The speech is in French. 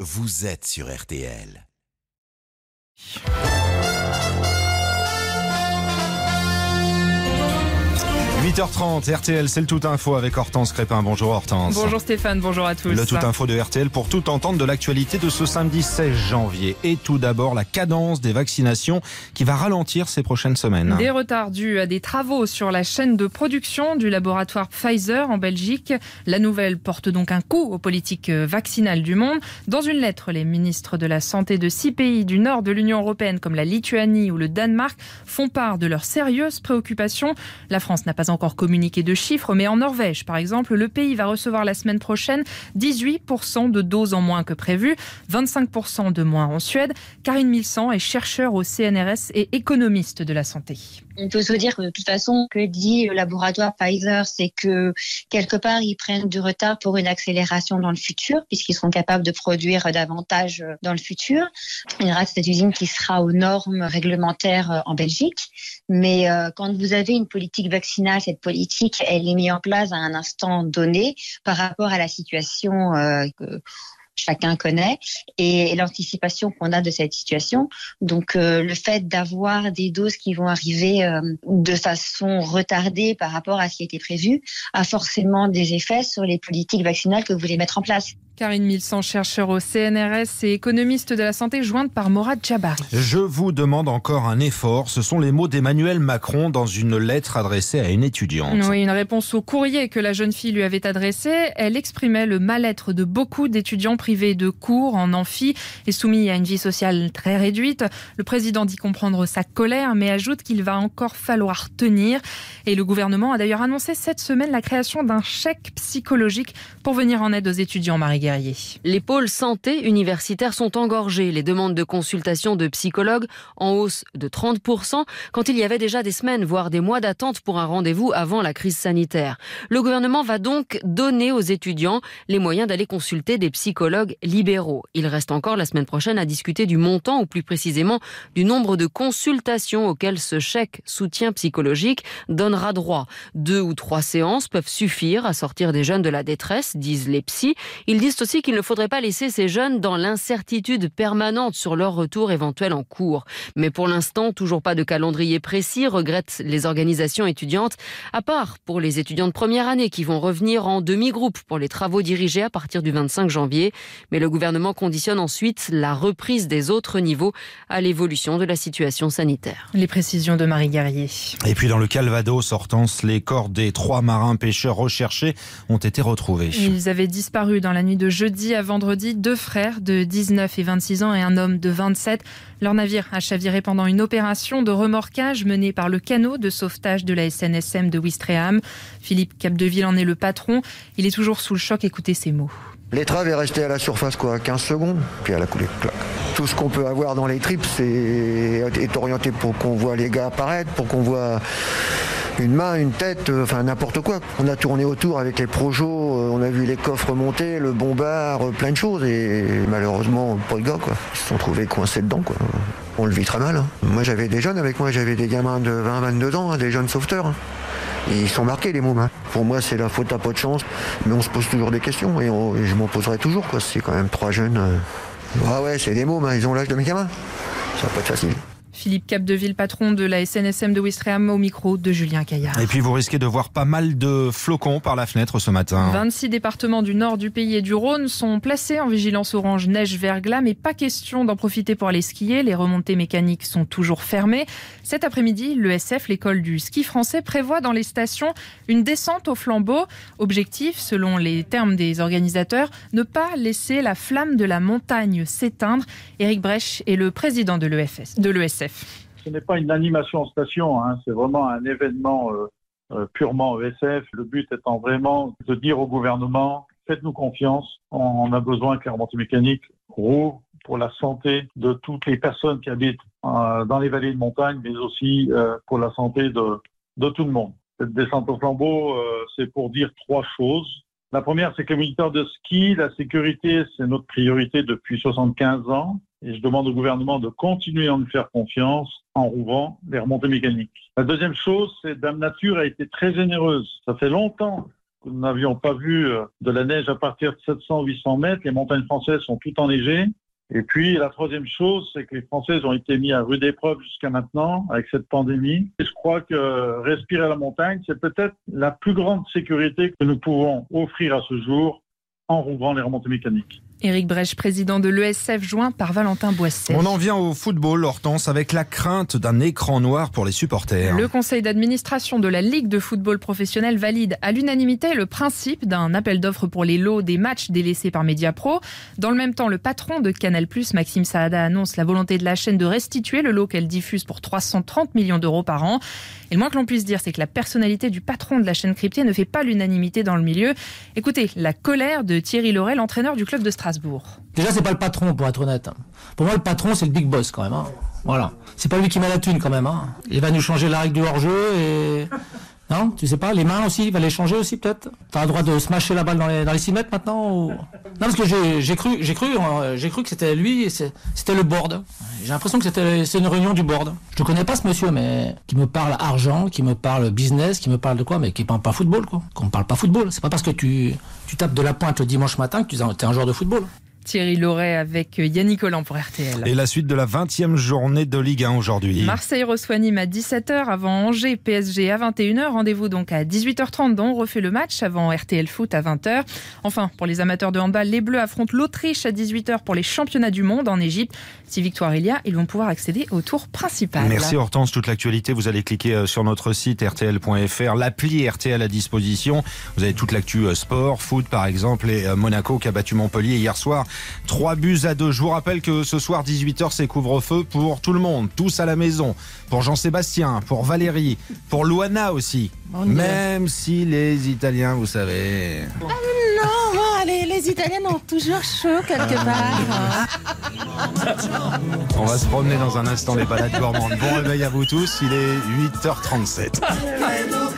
vous êtes sur RTL. 8h30, RTL, c'est le Tout Info avec Hortense Crépin. Bonjour Hortense. Bonjour Stéphane, bonjour à tous. Le Tout Info de RTL pour tout entendre de l'actualité de ce samedi 16 janvier. Et tout d'abord, la cadence des vaccinations qui va ralentir ces prochaines semaines. Des retards dus à des travaux sur la chaîne de production du laboratoire Pfizer en Belgique. La nouvelle porte donc un coup aux politiques vaccinales du monde. Dans une lettre, les ministres de la Santé de 6 pays du nord de l'Union européenne comme la Lituanie ou le Danemark font part de leurs sérieuses préoccupations. La France n'a pas encore communiqué de chiffres, mais en Norvège, par exemple, le pays va recevoir la semaine prochaine 18% de doses en moins que prévu, 25% de moins en Suède. Karine Milsan est chercheure au CNRS et économiste de la santé. On peut se dire que de toute façon, que dit le laboratoire Pfizer, c'est que quelque part, ils prennent du retard pour une accélération dans le futur, puisqu'ils sont capables de produire davantage dans le futur. Il y aura cette usine qui sera aux normes réglementaires en Belgique. Mais quand vous avez une politique vaccinale, cette politique, elle est mise en place à un instant donné par rapport à la situation que chacun connaît et l'anticipation qu'on a de cette situation. Donc le fait d'avoir des doses qui vont arriver de façon retardée par rapport à ce qui était prévu a forcément des effets sur les politiques vaccinales que vous voulez mettre en place. Karine Milsan, chercheur au CNRS et économiste de la santé, jointe par Morad Jabari. Je vous demande encore un effort. Ce sont les mots d'Emmanuel Macron dans une lettre adressée à une étudiante. Oui, une réponse au courrier que la jeune fille lui avait adressé. Elle exprimait le mal-être de beaucoup d'étudiants privés de cours en amphi et soumis à une vie sociale très réduite. Le président dit comprendre sa colère, mais ajoute qu'il va encore falloir tenir. Et le gouvernement a d'ailleurs annoncé cette semaine la création d'un chèque psychologique pour venir en aide aux étudiants. Marie Guerrier. Les pôles santé universitaires sont engorgés. Les demandes de consultation de psychologues en hausse de 30% quand il y avait déjà des semaines, voire des mois d'attente pour un rendez-vous avant la crise sanitaire. Le gouvernement va donc donner aux étudiants les moyens d'aller consulter des psychologues libéraux. Il reste encore la semaine prochaine à discuter du montant ou plus précisément du nombre de consultations auxquelles ce chèque soutien psychologique donnera droit. 2 ou 3 séances peuvent suffire à sortir des jeunes de la détresse, disent les psys. Ils disent aussi qu'il ne faudrait pas laisser ces jeunes dans l'incertitude permanente sur leur retour éventuel en cours. Mais pour l'instant, toujours pas de calendrier précis, regrettent les organisations étudiantes, à part pour les étudiants de première année qui vont revenir en demi-groupe pour les travaux dirigés à partir du 25 janvier. Mais le gouvernement conditionne ensuite la reprise des autres niveaux à l'évolution de la situation sanitaire. Les précisions de Marie Guerrier. Et puis dans le Calvados, Hortense, les corps des 3 marins pêcheurs recherchés ont été retrouvés. Ils avaient disparu dans la nuit de jeudi à vendredi, 2 frères de 19 et 26 ans et un homme de 27. Leur navire a chaviré pendant une opération de remorquage menée par le canot de sauvetage de la SNSM de Ouistreham. Philippe Capdeville en est le patron. Il est toujours sous le choc. Écoutez ces mots. L'étrave est restée à la surface 15 secondes, puis elle a coulé. Clac. Tout ce qu'on peut avoir dans les tripes est orienté pour qu'on voit les gars apparaître, pour qu'on voit une main, une tête, enfin n'importe quoi. On a tourné autour avec les projos, on a vu les coffres monter, le bombard, plein de choses et malheureusement pas de gars quoi. Ils se sont trouvés coincés dedans quoi. On le vit très mal. Moi j'avais des jeunes avec moi, j'avais des gamins de 20-22 ans, des jeunes sauveteurs. Et ils sont marqués les mômes. Pour moi c'est la faute à pas de chance, mais on se pose toujours des questions et je m'en poserai toujours quoi. C'est quand même 3 jeunes. Ah ouais c'est des mômes, ils ont l'âge de mes gamins. Ça va pas être facile. Philippe Capdeville, patron de la SNSM de Ouistreham, au micro de Julien Caillard. Et puis vous risquez de voir pas mal de flocons par la fenêtre ce matin. 26 départements du nord du pays et du Rhône sont placés en vigilance orange neige-verglas, mais pas question d'en profiter pour aller skier. Les remontées mécaniques sont toujours fermées. Cet après-midi, l'ESF, l'école du ski français, prévoit dans les stations une descente au flambeau. Objectif, selon les termes des organisateurs, ne pas laisser la flamme de la montagne s'éteindre. Éric Brèche est le président de l'ESF. Ce n'est pas une animation en station, c'est vraiment un événement purement ESF. Le but étant vraiment de dire au gouvernement, faites-nous confiance, on a besoin que la remontée mécanique roule pour la santé de toutes les personnes qui habitent dans les vallées de montagne, mais aussi pour la santé de tout le monde. Cette descente au flambeau, c'est pour dire 3 choses. La première, c'est que les militaires de ski, la sécurité, c'est notre priorité depuis 75 ans. Et je demande au gouvernement de continuer à nous faire confiance en rouvrant les remontées mécaniques. La deuxième chose, c'est Dame Nature a été très généreuse. Ça fait longtemps Nous n'avions pas vu de la neige à partir de 700-800 mètres. Les montagnes françaises sont toutes enneigées. Et puis, la troisième chose, c'est que les Françaises ont été mis à rude épreuve jusqu'à maintenant avec cette pandémie. Et je crois que respirer la montagne, c'est peut-être la plus grande sécurité que nous pouvons offrir à ce jour en rouvrant les remontées mécaniques. Éric Brèche, président de l'ESF, joint par Valentin Boisset. On en vient au football, Hortense, avec la crainte d'un écran noir pour les supporters. Le conseil d'administration de la Ligue de football professionnel valide à l'unanimité le principe d'un appel d'offres pour les lots des matchs délaissés par Mediapro. Dans le même temps, le patron de Canal+, Maxime Saada, annonce la volonté de la chaîne de restituer le lot qu'elle diffuse pour 330 millions d'euros par an. Et le moins que l'on puisse dire, c'est que la personnalité du patron de la chaîne cryptée ne fait pas l'unanimité dans le milieu. Écoutez, la colère de Thierry Laurey, l'entraîneur du club de Strasbourg. Déjà, c'est pas le patron, pour être honnête. Pour moi, le patron, c'est le big boss, quand même. Hein. Voilà. C'est pas lui qui met la thune, quand même. Hein. Il va nous changer la règle du hors-jeu et... Non, tu sais pas, les mains aussi, il va les changer aussi, peut-être. T'as le droit de smasher la balle dans les 6 mètres, maintenant ou... Non, parce que j'ai cru que c'était lui, c'était le board. J'ai l'impression que c'est une réunion du board. Je ne connais pas ce monsieur, mais qui me parle argent, qui me parle business, qui me parle de quoi, mais qui parle pas football, quoi. Qu'on ne parle pas football. C'est pas parce que tu tapes de la pointe le dimanche matin que tu es un joueur de football. Thierry Laurey avec Yannick Collant pour RTL. Et la suite de la 20e journée de Ligue 1 aujourd'hui. Marseille reçoit Nîmes à 17h, avant Angers, PSG à 21h. Rendez-vous donc à 18h30, dont on refait le match avant RTL Foot à 20h. Enfin, pour les amateurs de handball, les Bleus affrontent l'Autriche à 18h pour les championnats du monde en Égypte. Si victoire il y a, ils vont pouvoir accéder au tour principal. Merci Hortense, toute l'actualité, vous allez cliquer sur notre site rtl.fr, l'appli RTL à disposition. Vous avez toute l'actu sport, foot par exemple, et Monaco qui a battu Montpellier hier soir. 3-2. Je vous rappelle que ce soir 18h c'est couvre-feu pour tout le monde, tous à la maison, pour Jean-Sébastien, pour Valérie, pour Luana aussi, même si les Italiens, vous savez... Non, les Italiens ont toujours chaud quelque part. On va se promener dans un instant les balades gourmandes. Bon réveil à vous tous, il est 8h37.